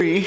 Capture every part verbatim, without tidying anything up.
We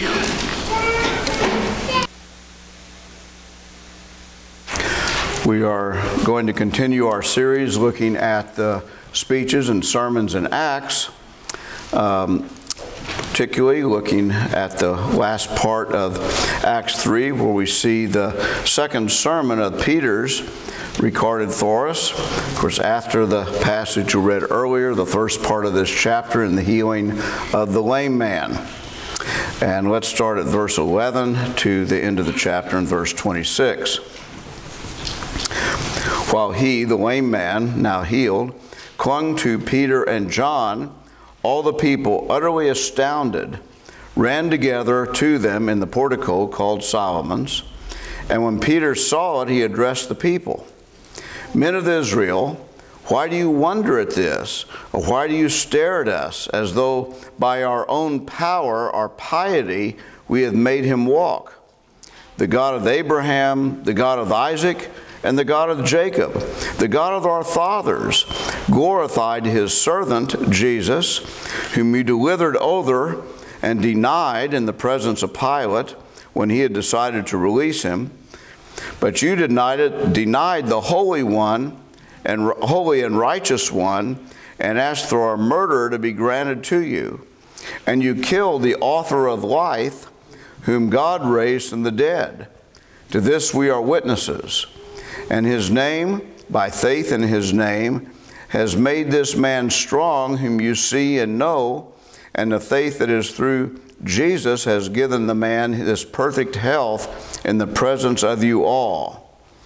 are going to continue our series looking at the speeches and sermons in Acts, um, particularly looking at the last part of Acts three, where we see the second sermon of Peter's recorded for us. Of course, after the passage you read earlier, the first part of this chapter in the healing of the lame man. And let's start at verse eleven to the end of the chapter in verse twenty-six. While he, the lame man, now healed, clung to Peter and John, all the people, utterly astounded, ran together to them in the portico called Solomon's. And when Peter saw it, he addressed the people. Men of Israel, why do you wonder at this? Or why do you stare at us, as though by our own power, our piety, we have made him walk? The God of Abraham, the God of Isaac, and the God of Jacob, the God of our fathers, glorified his servant Jesus, whom you delivered over and denied in the presence of Pilate when he had decided to release him. But you denied it, denied the Holy One, and holy and righteous one, and asked for our murder to be granted to you. And you killed the author of life, whom God raised from the dead. To this we are witnesses. And his name, by faith in his name, has made this man strong, whom you see and know, and the faith that is through Jesus has given the man this perfect health in the presence of you all.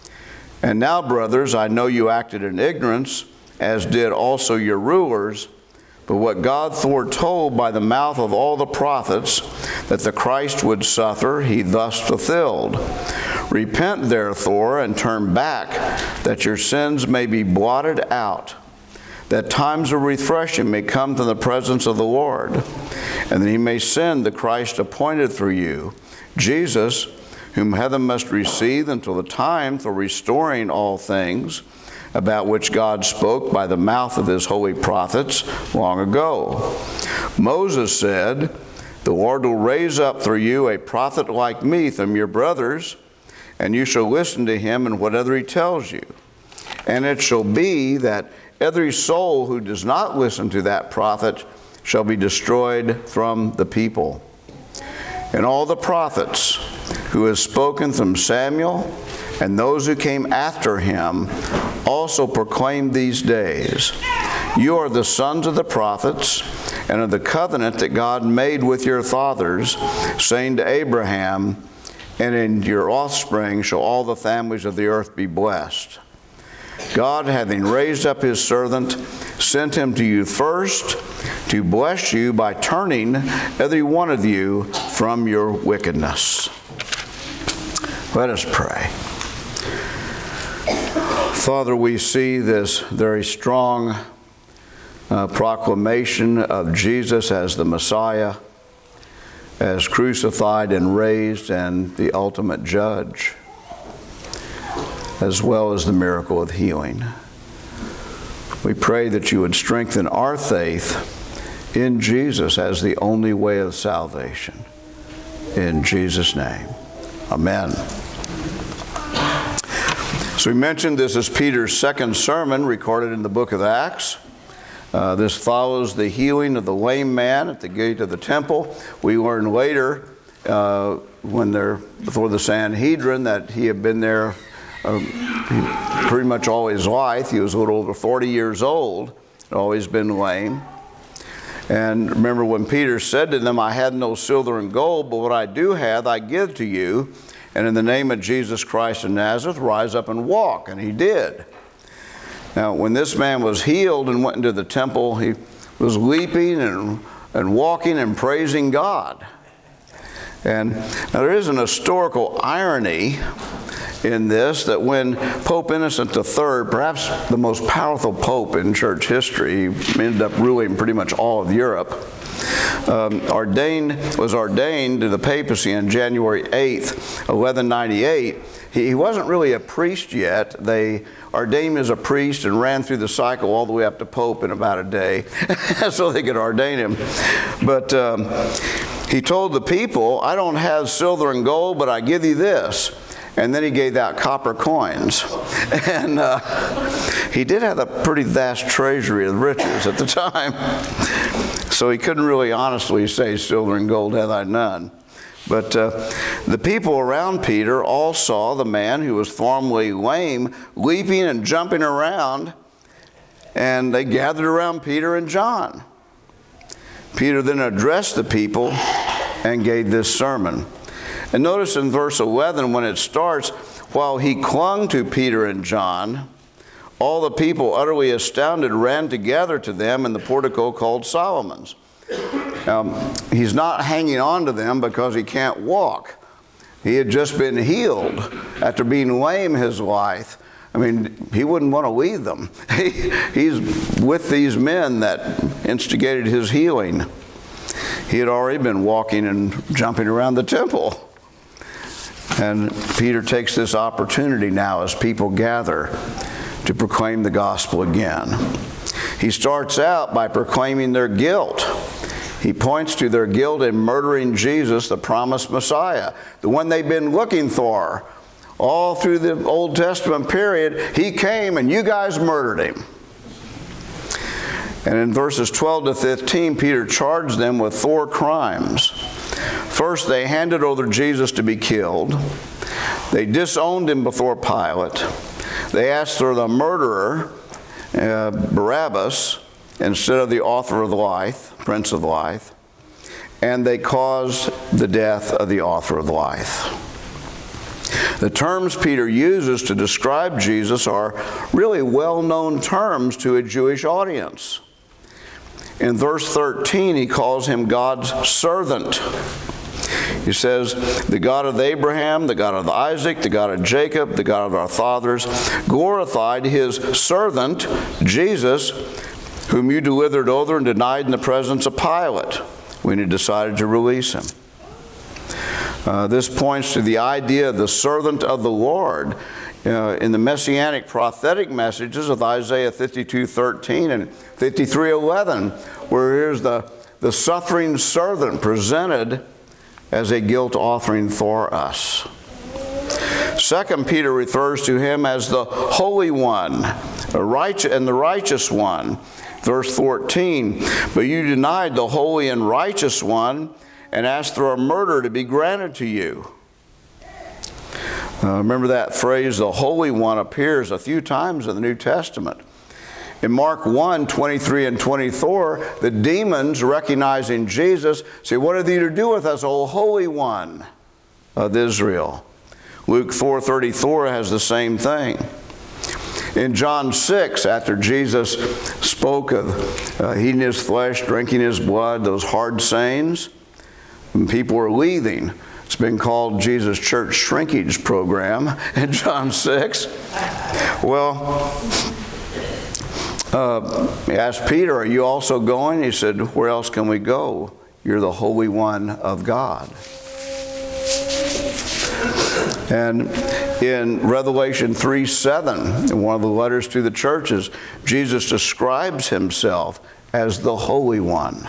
And now, brothers, I know you acted in ignorance, as did also your rulers, but what God foretold by the mouth of all the prophets, that the Christ would suffer, he thus fulfilled. Repent, therefore, and turn back, that your sins may be blotted out, that times of refreshing may come to the presence of the Lord, and that he may send the Christ appointed for you, Jesus, whom heaven must receive until the time for restoring all things, about which God spoke by the mouth of his holy prophets long ago. Moses said, the Lord will raise up for you a prophet like me from your brothers, and you shall listen to him in whatever he tells you. And it shall be that every soul who does not listen to that prophet shall be destroyed from the people. And all the prophets who have spoken from Samuel and those who came after him also proclaimed these days. You are the sons of the prophets and of the covenant that God made with your fathers, saying to Abraham, and in your offspring shall all the families of the earth be blessed. God, having raised up his servant, sent him to you first to bless you by turning every one of you from your wickedness. Let us pray. Father, we see this very strong uh, proclamation of Jesus as the Messiah, as crucified and raised and the ultimate judge, as well as the miracle of healing. We pray that you would strengthen our faith in Jesus as the only way of salvation. In Jesus' name, amen. So we mentioned this is Peter's second sermon recorded in the book of Acts. Uh, this follows the healing of the lame man at the gate of the temple. We learn later, uh, when they're before the Sanhedrin, that he had been there uh, pretty much all his life. He was a little over forty years old, had always been lame. And remember when Peter said to them, I had no silver and gold, but what I do have I give to you. And in the name of Jesus Christ of Nazareth, rise up and walk. And he did. Now, when this man was healed and went into the temple, he was leaping and, and walking and praising God. And now there is an historical irony in this, that when Pope Innocent the Third, perhaps the most powerful pope in church history, he ended up ruling pretty much all of Europe, um, ordained, was ordained to the papacy on January eighth, eleven ninety-eight. He, he wasn't really a priest yet. They ordained him as a priest and ran through the cycle all the way up to Pope in about a day so they could ordain him. But um, He told the people, I don't have silver and gold, but I give you this. And then he gave out copper coins. And uh, he did have a pretty vast treasury of riches at the time. So he couldn't really honestly say, silver and gold have I none. But uh, the people around Peter all saw the man who was formerly lame leaping and jumping around, and they gathered around Peter and John. Peter then addressed the people and gave this sermon. And notice in verse eleven when it starts, while he clung to Peter and John, all the people, utterly astounded, ran together to them in the portico called Solomon's. Um, he's not hanging on to them because he can't walk. He had just been healed after being lame his life. I mean, he wouldn't want to leave them. He, he's with these men that instigated his healing. He had already been walking and jumping around the temple. And Peter takes this opportunity now as people gather to proclaim the gospel again. He starts out by proclaiming their guilt. He points to their guilt in murdering Jesus, the promised Messiah, the one they've been looking for. All through the Old Testament period, he came and you guys murdered him. And in verses twelve to fifteen, Peter charged them with four crimes. First, they handed over Jesus to be killed. They disowned him before Pilate. They asked for the murderer, uh, Barabbas, instead of the author of life, Prince of Life. And they caused the death of the author of life. The terms Peter uses to describe Jesus are really well-known terms to a Jewish audience. In verse thirteen, he calls him God's servant. He says, the God of Abraham, the God of Isaac, the God of Jacob, the God of our fathers, glorified his servant, Jesus, whom you delivered over and denied in the presence of Pilate when he decided to release him. Uh, this points to the idea of the servant of the Lord uh, in the messianic prophetic messages of Isaiah fifty-two thirteen and fifty-three eleven, where here's the, the suffering servant presented as a guilt offering for us. Second, Peter refers to him as the Holy One, a righteous, and the Righteous One. Verse fourteen, but you denied the Holy and Righteous One and asked for a murder to be granted to you. Uh, remember that phrase, the Holy One, appears a few times in the New Testament. In Mark one, twenty-three and twenty-four, the demons, recognizing Jesus, say, what have you to do with us, O Holy One of Israel? Luke four thirty-four has the same thing. In John six, after Jesus spoke of uh, eating his flesh, drinking his blood, those hard sayings, and people were leaving. It's been called Jesus' church shrinkage program in John six. Well, uh, he asked Peter, are you also going? He said, where else can we go? You're the Holy One of God. And in Revelation three seven, in one of the letters to the churches, Jesus describes himself as the Holy One.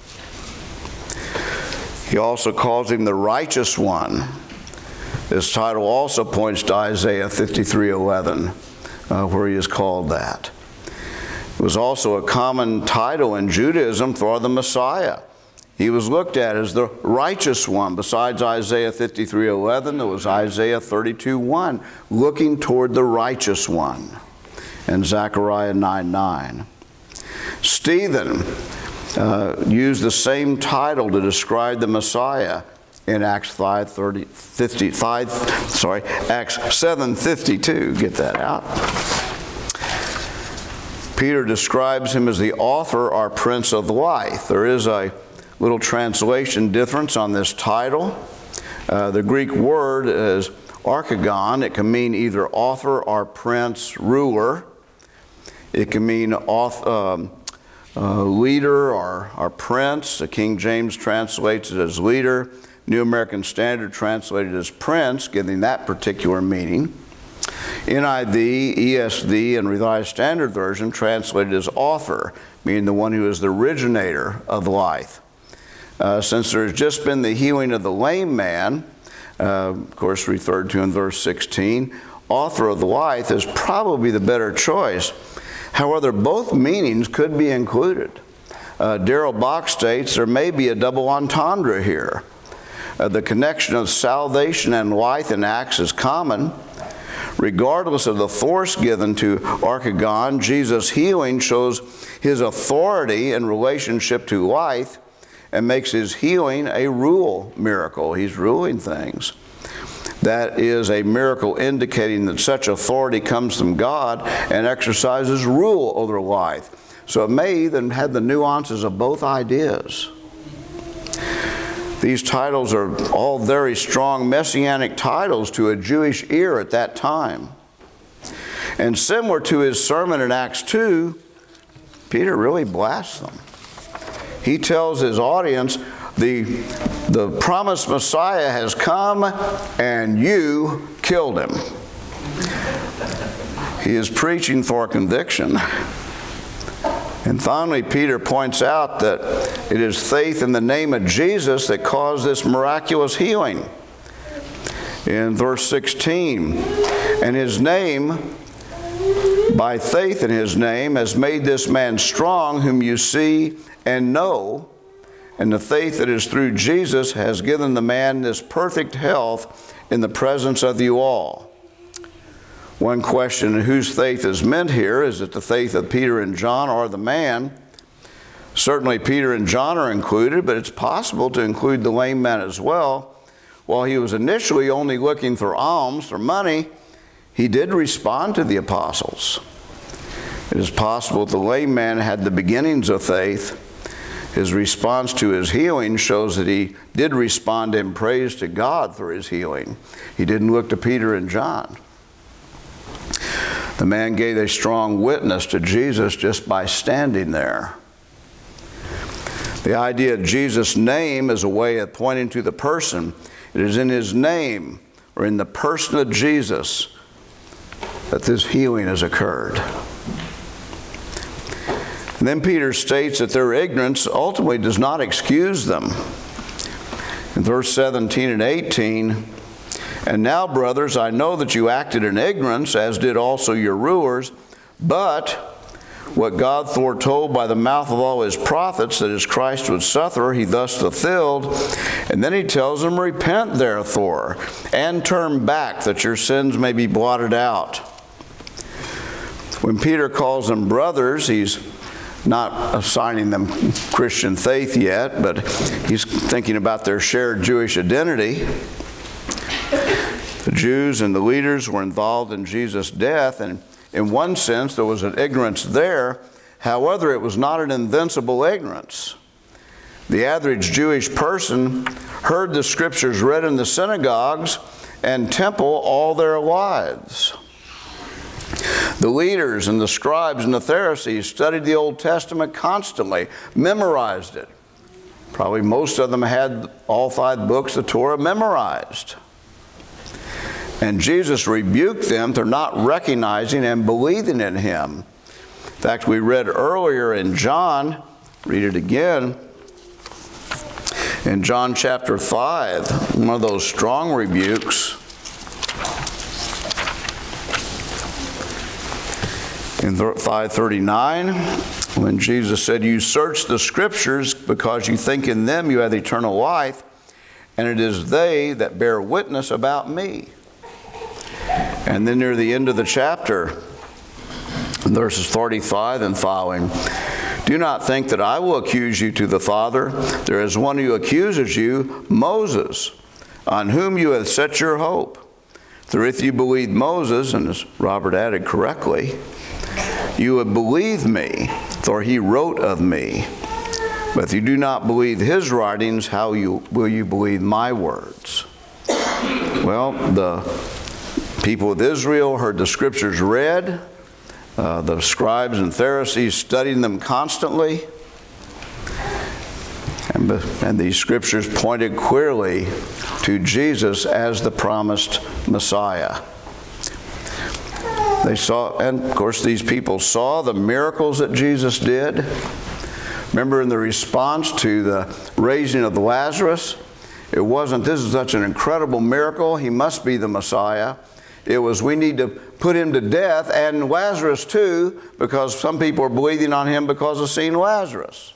He also calls him the Righteous One. This title also points to Isaiah fifty-three eleven, uh, where he is called that. It was also a common title in Judaism for the Messiah. He was looked at as the Righteous One. Besides Isaiah fifty-three eleven, there was Isaiah thirty-two one, looking toward the Righteous One, and Zechariah nine nine. Stephen uh, used the same title to describe the Messiah in Acts five thirty, fifty-five, sorry, Acts seven fifty-two. Get that out. Peter describes him as the author or Prince of Life. There is a little translation difference on this title. Uh, the Greek word is archegon. It can mean either author or prince, ruler. It can mean author, um, uh, leader or, or prince. The King James translates it as leader. New American Standard translated as prince, giving that particular meaning. N I V, E S V, and Revised Standard Version translated as author, meaning the one who is the originator of life. uh, since there has just been the healing of the lame man, uh, of course referred to in verse sixteen, author of the life is probably the better choice. However, both meanings could be included. Uh, Darrell Bock states there may be a double entendre here. Uh, the connection of salvation and life in Acts is common. Regardless of the force given to Archegon, Jesus' healing shows his authority in relationship to life and makes his healing a rule miracle. He's ruling things. That is a miracle indicating that such authority comes from God and exercises rule over life. So it may even have the nuances of both ideas. These titles are all very strong messianic titles to a Jewish ear at that time. And similar to his sermon in Acts two, Peter really blasts them. He tells his audience, the, the promised Messiah has come and you killed him. He is preaching for conviction. And finally, Peter points out that it is faith in the name of Jesus that caused this miraculous healing. In verse sixteen, and his name, by faith in his name, has made this man strong, whom you see and know. And the faith that is through Jesus has given the man this perfect health in the presence of you all. One question, whose faith is meant here? Is it the faith of Peter and John or the man? Certainly Peter and John are included, but it's possible to include the lame man as well. While he was initially only looking for alms or money, he did respond to the apostles. It is possible the lame man had the beginnings of faith. His response to his healing shows that he did respond in praise to God for his healing. He didn't look to Peter and John. The man gave a strong witness to Jesus just by standing there. The idea of Jesus' name is a way of pointing to the person. It is in his name, or in the person of Jesus, that this healing has occurred. And then Peter states that their ignorance ultimately does not excuse them. In verse seventeen and eighteen, and now, brothers, I know that you acted in ignorance, as did also your rulers, but what God foretold by the mouth of all his prophets, that his Christ would suffer, he thus fulfilled. And then he tells them, repent therefore, and turn back, that your sins may be blotted out. When Peter calls them brothers, he's not assigning them Christian faith yet, but he's thinking about their shared Jewish identity. The Jews and the leaders were involved in Jesus' death, and in one sense there was an ignorance there. However, it was not an invincible ignorance. The average Jewish person heard the scriptures read in the synagogues and temple all their lives. The leaders and the scribes and the Pharisees studied the Old Testament constantly, memorized it. Probably most of them had all five books of the Torah memorized. And Jesus rebuked them for not recognizing and believing in him. In fact, we read earlier in John, read it again, in John chapter five, one of those strong rebukes. In five thirty-nine, when Jesus said, you search the scriptures because you think in them you have eternal life, and it is they that bear witness about me. And then near the end of the chapter, verses forty-five and following, do not think that I will accuse you to the Father. There is one who accuses you, Moses, on whom you have set your hope. For if you believe Moses, and as Robert added correctly, you would believe me, for he wrote of me. But if you do not believe his writings, how you, will you believe my words? Well, the people of Israel heard the scriptures read. Uh, the scribes and Pharisees studied them constantly. And, and these scriptures pointed clearly to Jesus as the promised Messiah. They saw, and of course these people saw the miracles that Jesus did, Remember in the response to the raising of the Lazarus, it wasn't, this is such an incredible miracle, he must be the Messiah. It was, we need to put him to death, and Lazarus too, because some people are believing on him because of seeing Lazarus.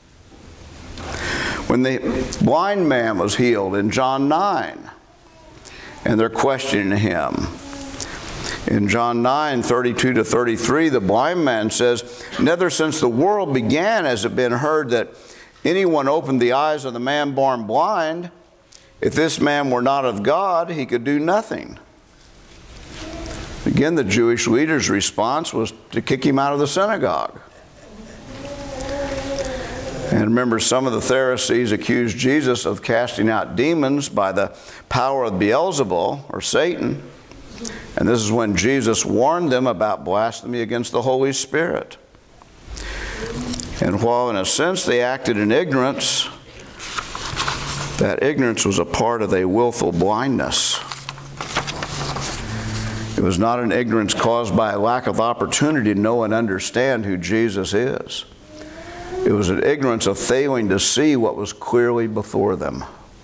When the blind man was healed in John nine, and they're questioning him. In John nine, thirty-two to thirty-three, the blind man says, "Neither since the world began has it been heard that anyone opened the eyes of the man born blind. If this man were not of God, he could do nothing." Again, the Jewish leaders' response was to kick him out of the synagogue. And remember, some of the Pharisees accused Jesus of casting out demons by the power of Beelzebul, or Satan. And this is when Jesus warned them about blasphemy against the Holy Spirit. And while in a sense they acted in ignorance, that ignorance was a part of a willful blindness. It was not an ignorance caused by a lack of opportunity to know and understand who Jesus is. It was an ignorance of failing to see what was clearly before them.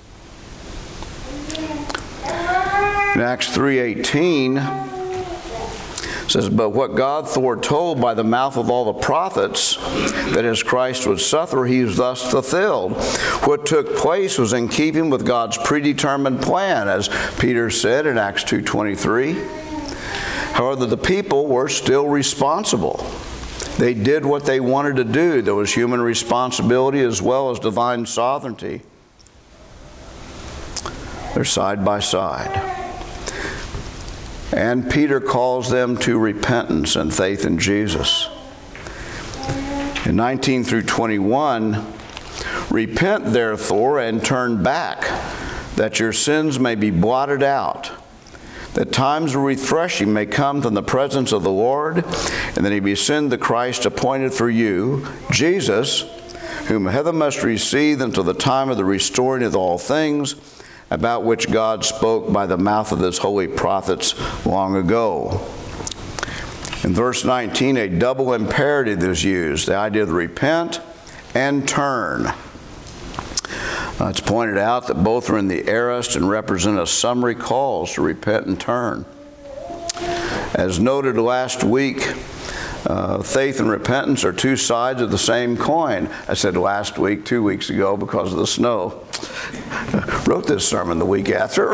In Acts three eighteen, it says, "But what God foretold by the mouth of all the prophets, that as Christ would suffer, he was thus fulfilled. What took place was in keeping with God's predetermined plan," as Peter said in Acts two twenty-three. However, the people were still responsible. They did what they wanted to do. There was human responsibility as well as divine sovereignty. They're side by side. And Peter calls them to repentance and faith in Jesus. In nineteen through twenty-one, "Repent therefore and turn back, that your sins may be blotted out, that times of refreshing may come from the presence of the Lord, and that he may send the Christ appointed for you, Jesus, whom heaven must receive until the time of the restoring of all things, about which God spoke by the mouth of his holy prophets long ago." In verse nineteen, a double imperative is used, the idea of repent and turn. Uh, it's pointed out that both are in the aorist and represent a summary calls to repent and turn. As noted last week, uh, faith and repentance are two sides of the same coin. I said last week, two weeks ago, because of the snow. I wrote this sermon the week after.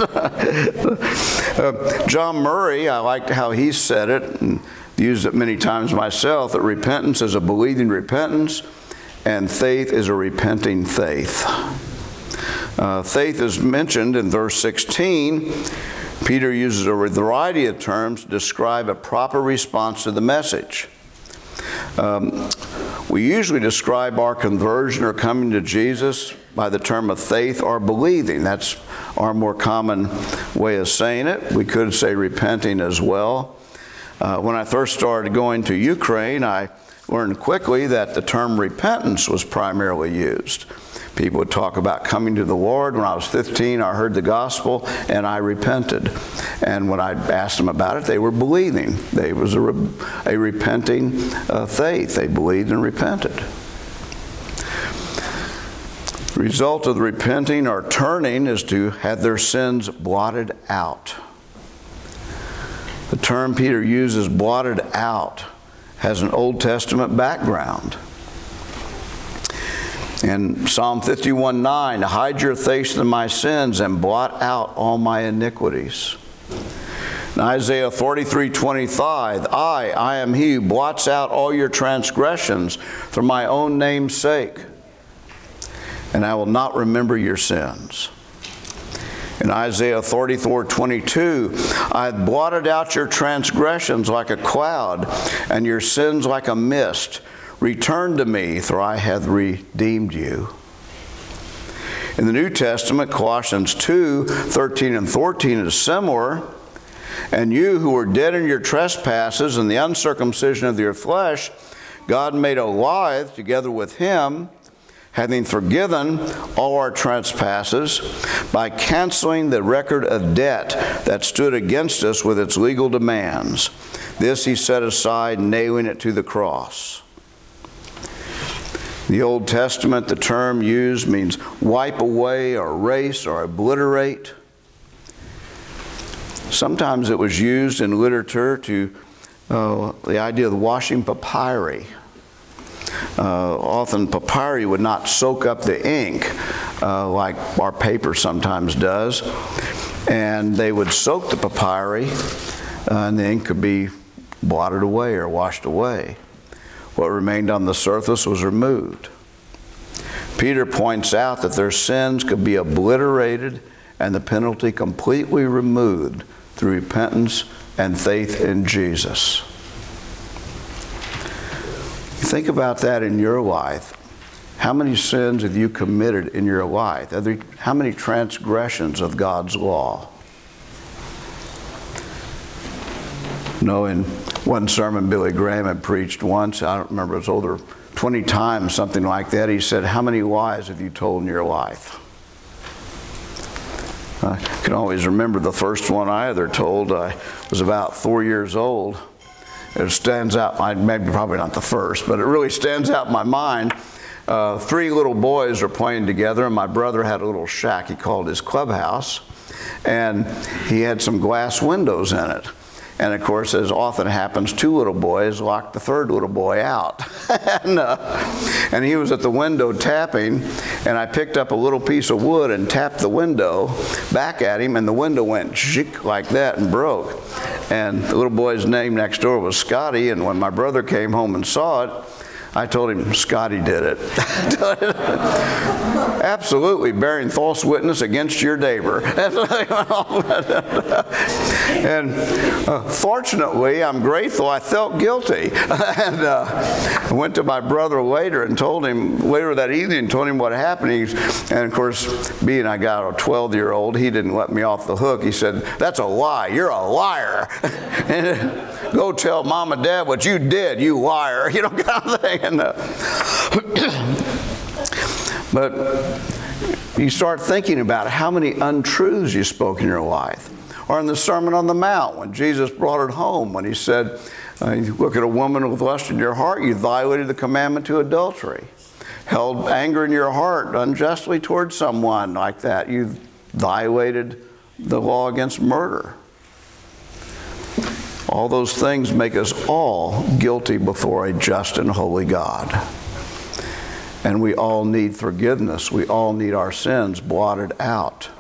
uh, John Murray, I liked how he said it, and used it many times myself, that repentance is a believing repentance, and faith is a repenting faith. Uh, faith is mentioned in verse sixteen. Peter uses a variety of terms to describe a proper response to the message. Um, we usually describe our conversion or coming to Jesus by the term of faith or believing. That's our more common way of saying it. We could say repenting as well. Uh, when I first started going to Ukraine, I learned quickly that the term repentance was primarily used. People would talk about coming to the Lord. When I was fifteen, I heard the gospel and I repented. And when I asked them about it, they were believing. They was a, re- a repenting uh, faith. They believed and repented. The result of the repenting or turning is to have their sins blotted out. The term Peter uses, blotted out, has an Old Testament background. In Psalm fifty-one nine, "Hide your face from my sins and blot out all my iniquities." In Isaiah forty-three twenty-five, I, I am he who blots out all your transgressions for my own name's sake, and I will not remember your sins. In Isaiah forty-four twenty-two, I have blotted out your transgressions like a cloud, and your sins like a mist. Return to me, for I have redeemed you. In the New Testament, Colossians two thirteen and fourteen is similar. "And you who were dead in your trespasses and the uncircumcision of your flesh, God made alive together with him, having forgiven all our trespasses by canceling the record of debt that stood against us with its legal demands. This he set aside, nailing it to the cross." In the Old Testament, the term used means wipe away or erase or obliterate. Sometimes it was used in literature to uh, the idea of washing papyri. Uh, often papyri would not soak up the ink uh, like our paper sometimes does. And they would soak the papyri uh, and the ink could be blotted away or washed away. What remained on the surface was removed. Peter points out that their sins could be obliterated and the penalty completely removed through repentance and faith in Jesus. Think about that in your life. How many sins have you committed in your life? How many transgressions of God's law? You know, in one sermon Billy Graham had preached once, I don't remember, it was over twenty times, something like that. He said, how many lies have you told in your life? I can always remember the first one I ever told. I was about four years old. It stands out, maybe probably not the first, but it really stands out in my mind. Uh, three little boys were playing together, and my brother had a little shack he called his clubhouse, and he had some glass windows in it. And of course, as often happens, two little boys locked the third little boy out. and, uh, and he was at the window tapping, and I picked up a little piece of wood and tapped the window back at him, and the window went zhik like that and broke. And the little boy's name next door was Scotty, and when my brother came home and saw it, I told him Scotty did it. Absolutely bearing false witness against your neighbor. And uh, fortunately, I'm grateful, I felt guilty. and uh, I went to my brother later and told him, later that evening, told him what happened. He, and of course, being I got a twelve-year-old, he didn't let me off the hook. He said, that's a lie. You're a liar. and, Go tell mom and dad what you did, you liar. You know, kind of thing. And, uh, but you start thinking about how many untruths you spoke in your life. Or in the Sermon on the Mount, when Jesus brought it home, when he said, uh, you look at a woman with lust in your heart, you violated the commandment to adultery. Held anger in your heart unjustly towards someone like that, you violated the law against murder. All those things make us all guilty before a just and holy God. And we all need forgiveness. We all need our sins blotted out.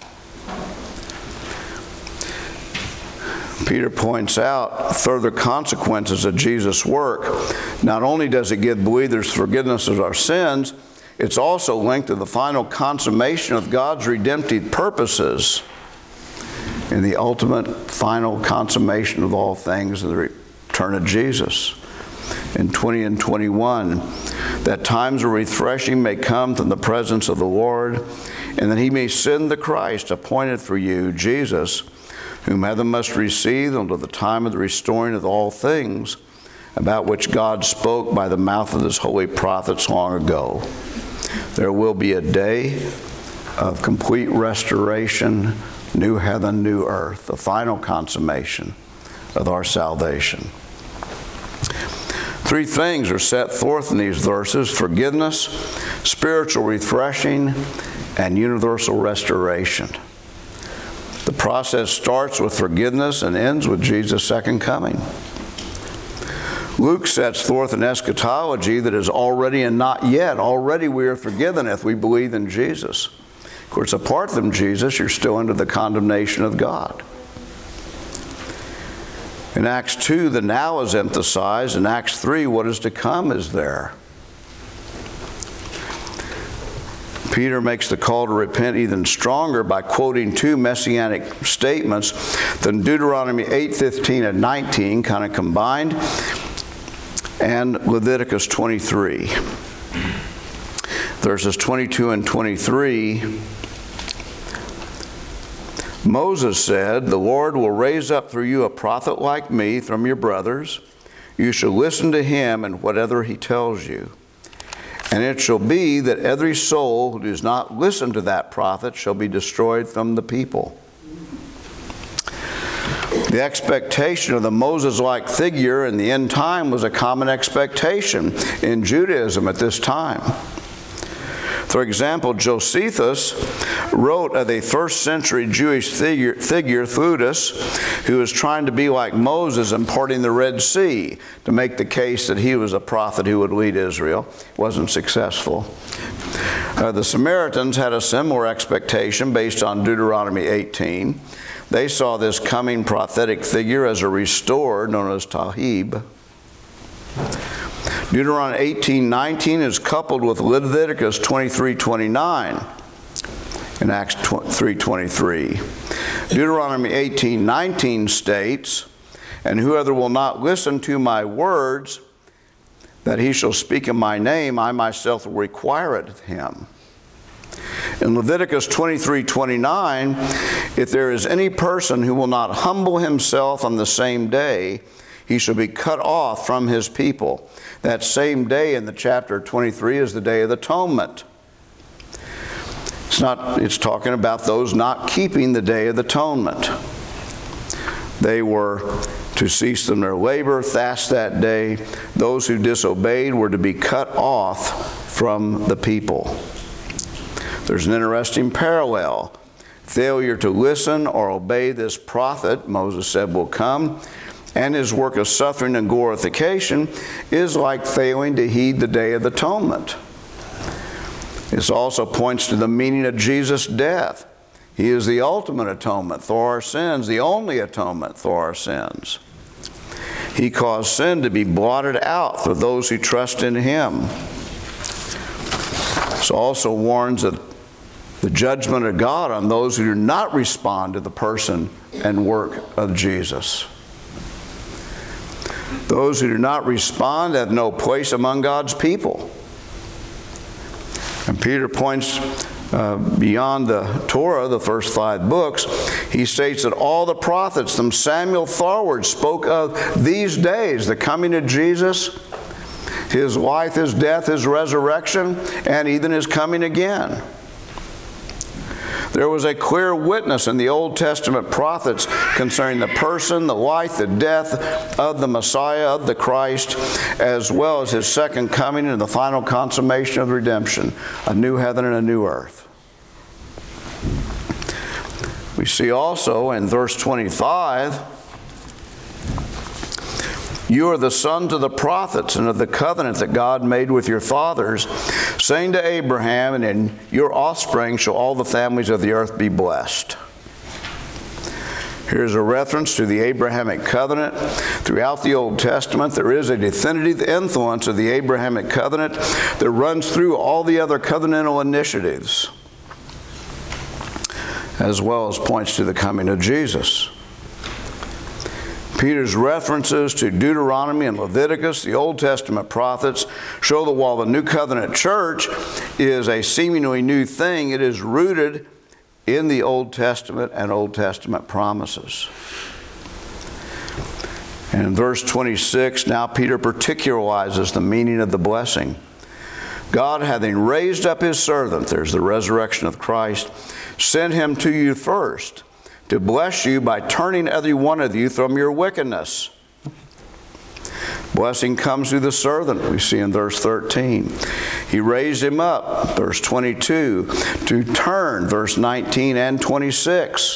Peter points out further consequences of Jesus' work. Not only does it give believers forgiveness of our sins, it's also linked to the final consummation of God's redemptive purposes in the ultimate final consummation of all things in the return of Jesus. In twenty and twenty-one, that times of refreshing may come from the presence of the Lord, and that he may send the Christ appointed for you, Jesus, whom heaven must receive until the time of the restoring of all things, about which God spoke by the mouth of his holy prophets long ago. There will be a day of complete restoration, new heaven, new earth, the final consummation of our salvation. Three things are set forth in these verses: forgiveness, spiritual refreshing, and universal restoration. The process starts with forgiveness and ends with Jesus' second coming. Luke sets forth an eschatology that is already and not yet. Already we are forgiven if we believe in Jesus. Of course, apart from Jesus, you're still under the condemnation of God. In Acts two, the now is emphasized. In Acts three, what is to come is there. Peter makes the call to repent even stronger by quoting two messianic statements from Deuteronomy eight, fifteen, and nineteen, kind of combined, and Leviticus twenty-three. Verses twenty-two and twenty-three, Moses said, "The Lord will raise up through you a prophet like me from your brothers. You shall listen to him and whatever he tells you. And it shall be that every soul who does not listen to that prophet shall be destroyed from the people." The expectation of the Moses-like figure in the end time was a common expectation in Judaism at this time. For example, Josephus wrote of a first century Jewish figure, figure Theudas, who was trying to be like Moses in parting the Red Sea to make the case that he was a prophet who would lead Israel. Wasn't successful. Uh, the Samaritans had a similar expectation based on Deuteronomy eighteen. They saw this coming prophetic figure as a restorer known as Tahib. Deuteronomy eighteen nineteen is coupled with Leviticus twenty-three twenty-nine in Acts three twenty-three. Deuteronomy eighteen nineteen states, "And whoever will not listen to my words, that he shall speak in my name, I myself will require it of him." In Leviticus twenty-three twenty-nine, "If there is any person who will not humble himself on the same day, he shall be cut off from his people." That same day in the chapter twenty-three is the Day of the Atonement. It's not, it's talking about those not keeping the Day of the Atonement. They were to cease from their labor, fast that day. Those who disobeyed were to be cut off from the people. There's an interesting parallel. Failure to listen or obey this prophet, Moses said, will come, and his work of suffering and glorification is like failing to heed the Day of Atonement. This also points to the meaning of Jesus' death. He is the ultimate atonement for our sins, the only atonement for our sins. He caused sin to be blotted out for those who trust in him. This also warns of the judgment of God on those who do not respond to the person and work of Jesus. Those who do not respond have no place among God's people. And Peter points uh, beyond the Torah, the first five books. He states that all the prophets from Samuel forward spoke of these days, the coming of Jesus, his life, his death, his resurrection, and even his coming again. There was a clear witness in the Old Testament prophets concerning the person, the life, the death of the Messiah, of the Christ, as well as his second coming and the final consummation of redemption, a new heaven and a new earth. We see also in verse twenty-five, "You are the sons of the prophets and of the covenant that God made with your fathers, saying to Abraham, and in your offspring shall all the families of the earth be blessed." Here's a reference to the Abrahamic covenant. Throughout the Old Testament, there is a definitive influence of the Abrahamic covenant that runs through all the other covenantal initiatives, as well as points to the coming of Jesus. Peter's references to Deuteronomy and Leviticus, the Old Testament prophets, show that while the New Covenant church is a seemingly new thing, it is rooted in the Old Testament and Old Testament promises. And in verse twenty-six, now Peter particularizes the meaning of the blessing. "God, having raised up his servant," there's the resurrection of Christ, "sent him to you first, to bless you by turning every one of you from your wickedness." Blessing comes through the servant, we see in verse thirteen. He raised him up, verse twenty-two, to turn, verse nineteen and twenty-six.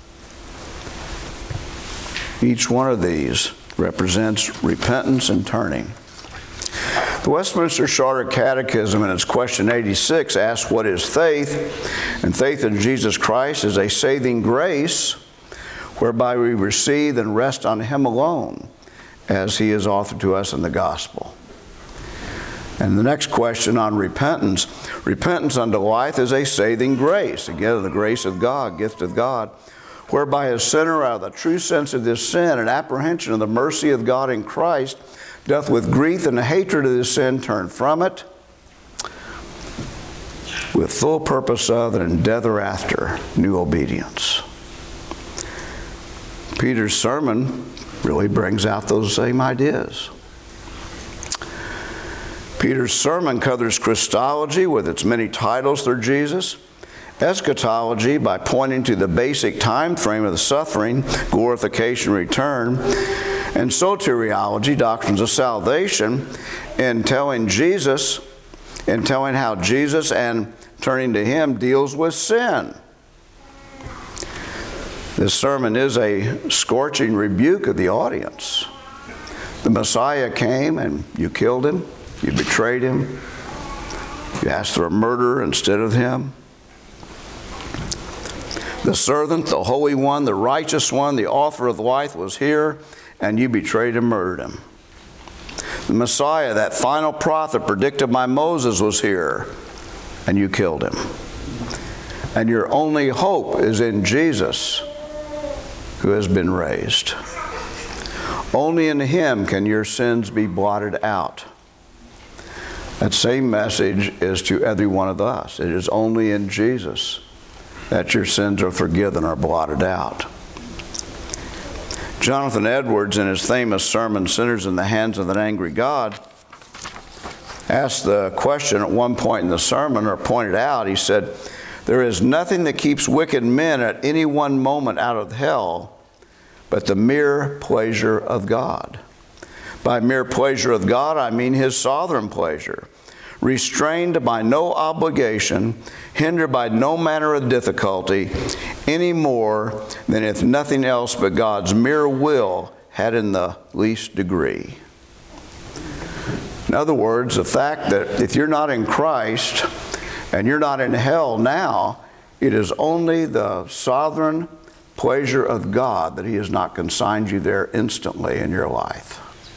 Each one of these represents repentance and turning. The Westminster Shorter Catechism in its question eighty-six asks, "What is faith?" And faith in Jesus Christ is a saving grace whereby we receive and rest on him alone as he is offered to us in the gospel. And the next question on repentance. Repentance unto life is a saving grace. Again, the grace of God, gift of God, whereby a sinner out of the true sense of his sin and apprehension of the mercy of God in Christ doth with grief and hatred of his sin turn from it, with full purpose of and endeavor after new obedience. Peter's sermon really brings out those same ideas. Peter's sermon covers Christology with its many titles through Jesus, Eschatology, by pointing to the basic time frame of the suffering, glorification, return. And soteriology, doctrines of salvation, in telling Jesus, in telling how Jesus and turning to Him deals with sin. This sermon is a scorching rebuke of the audience. The Messiah came and you killed Him, you betrayed Him, you asked for a murderer instead of Him. The servant, the Holy One, the righteous one, the author of life was here, and you betrayed and murdered Him. The Messiah, that final prophet predicted by Moses, was here, and you killed Him. And your only hope is in Jesus, who has been raised. Only in Him can your sins be blotted out. That same message is to every one of us. It is only in Jesus that your sins are forgiven or blotted out. Jonathan Edwards, in his famous sermon, Sinners in the Hands of an Angry God, asked the question at one point in the sermon, or pointed out, he said, "There is nothing that keeps wicked men at any one moment out of hell but the mere pleasure of God." By mere pleasure of God, I mean His sovereign pleasure, restrained by no obligation, hindered by no manner of difficulty, any more than if nothing else but God's mere will had in the least degree. In other words, the fact that if you're not in Christ and you're not in hell now, it is only the sovereign pleasure of God that He has not consigned you there instantly in your life.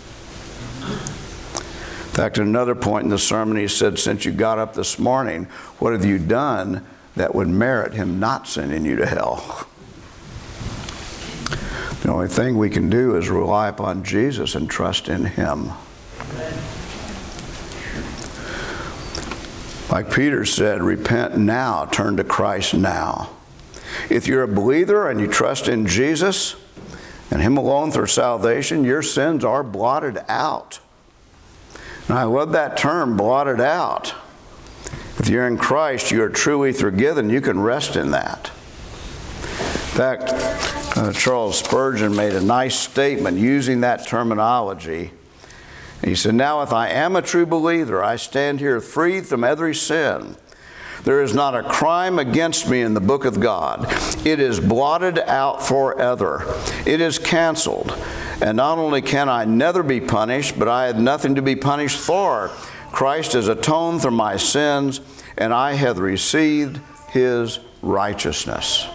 In fact, at another point in the sermon, he said, "Since you got up this morning, what have you done that would merit Him not sending you to hell?" The only thing we can do is rely upon Jesus and trust in Him. Like Peter said, repent now, turn to Christ now. If you're a believer and you trust in Jesus and Him alone for salvation, your sins are blotted out. And I love that term, blotted out. If you're in Christ, you are truly forgiven. You can rest in that. In fact, uh, Charles Spurgeon made a nice statement using that terminology. He said, "Now if I am a true believer, I stand here free from every sin. There is not a crime against me in the book of God. It is blotted out forever. It is canceled. And not only can I never be punished, but I had nothing to be punished for. Christ has atoned for my sins, and I have received His righteousness."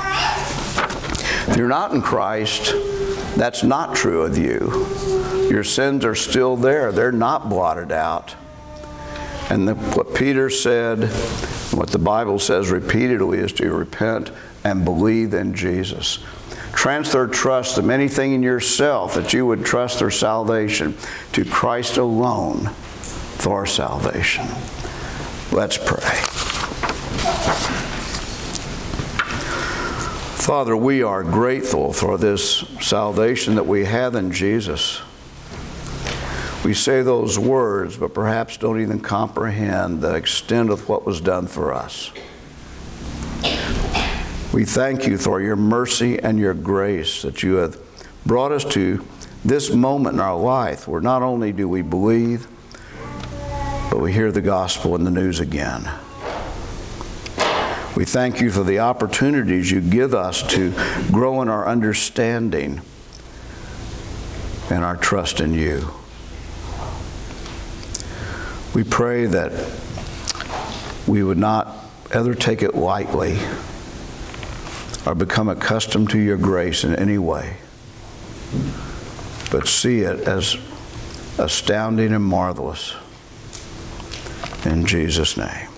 If you're not in Christ, that's not true of you. Your sins are still there. They're not blotted out. And the, what Peter said, what the Bible says repeatedly, is to repent and believe in Jesus. Transfer trust from anything in yourself that you would trust for salvation to Christ alone for salvation. Let's pray. Father, we are grateful for this salvation that we have in Jesus. We say those words, but perhaps don't even comprehend the extent of what was done for us. We thank You for Your mercy and Your grace that You have brought us to this moment in our life where not only do we believe, but we hear the gospel and the news again. We thank You for the opportunities You give us to grow in our understanding and our trust in You. We pray that we would not ever take it lightly or become accustomed to Your grace in any way, but see it as astounding and marvelous. In Jesus' name.